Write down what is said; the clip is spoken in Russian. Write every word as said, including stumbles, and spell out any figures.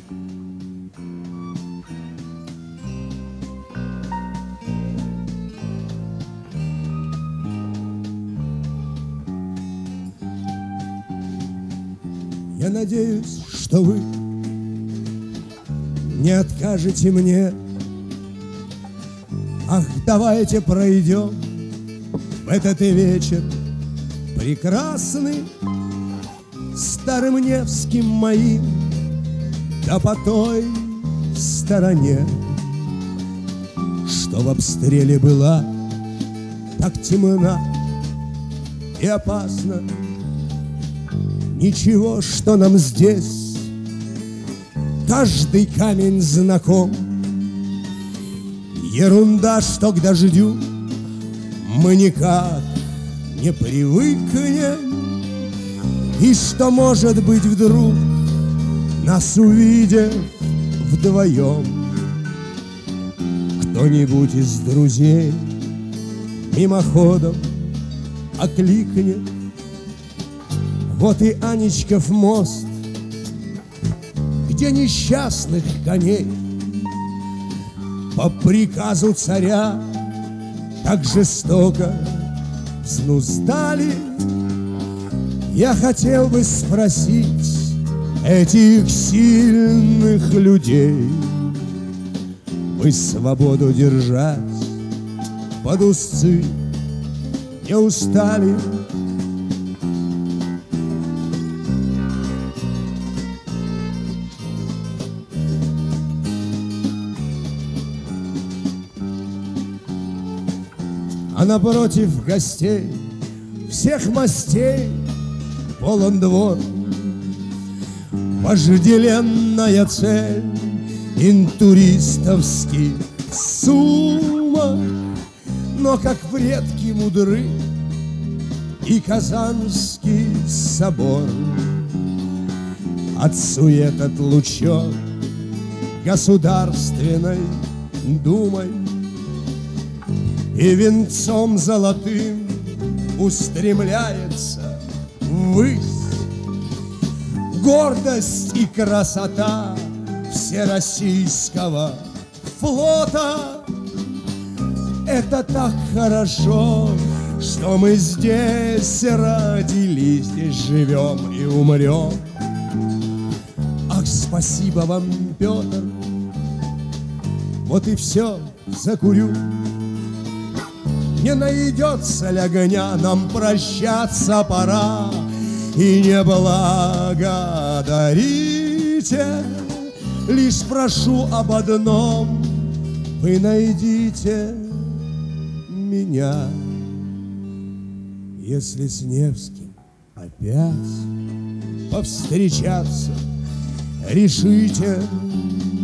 Я надеюсь, что вы не откажете мне. Ах, давайте пройдем в этот вечер прекрасный старым Невским моим, да по той стороне, что в обстреле была так темна и опасна. Ничего, что нам здесь каждый камень знаком. Ерунда, что к дождю мы никак не привыкнем, и что, может быть, вдруг, нас увидев вдвоем, кто-нибудь из друзей мимоходом окликнет: вот и Анечков мост, где несчастных коней по приказу царя так жестоко взнуздали. Я хотел бы спросить этих сильных людей: вы свободу держать под узцы не устали? А напротив гостей всех мастей полон двор. Вожделенная цель интуристовских сумок, но как предки мудры и Казанский собор. От сует отлучен Государственной Думой, и венцом золотым устремляется ввысь гордость и красота всероссийского флота. Это так хорошо, что мы здесь родились, здесь живем и умрем. Ах, спасибо вам, Петр, вот и все, закурю. Не найдется ли огня, нам прощаться пора. И не благодарите, лишь прошу об одном: вы найдите меня. Если с Невским опять повстречаться решите,